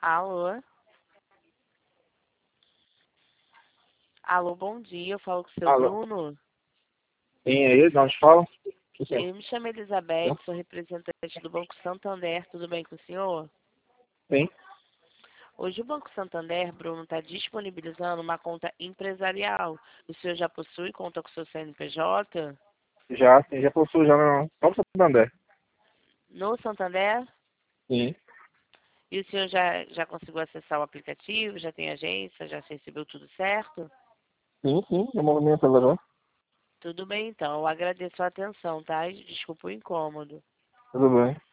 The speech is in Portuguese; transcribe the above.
Alô? Alô, bom dia. Eu falo com o seu Alô? Bruno. Sim, aí, de onde fala? Sim. Eu me chamo Elizabeth, sou representante do Banco Santander. Tudo bem com o senhor? Sim, Hoje o Banco Santander, Bruno, está disponibilizando uma conta empresarial. O senhor já possui conta com o seu CNPJ? já possuo já no Próprio Santander. No Santander? Sim, E o senhor já conseguiu acessar o aplicativo? Já tem agência? Já recebeu tudo certo? sim, no movimento agora. Tudo bem, então. Eu agradeço a atenção, tá? E desculpa o incômodo. Tudo bem.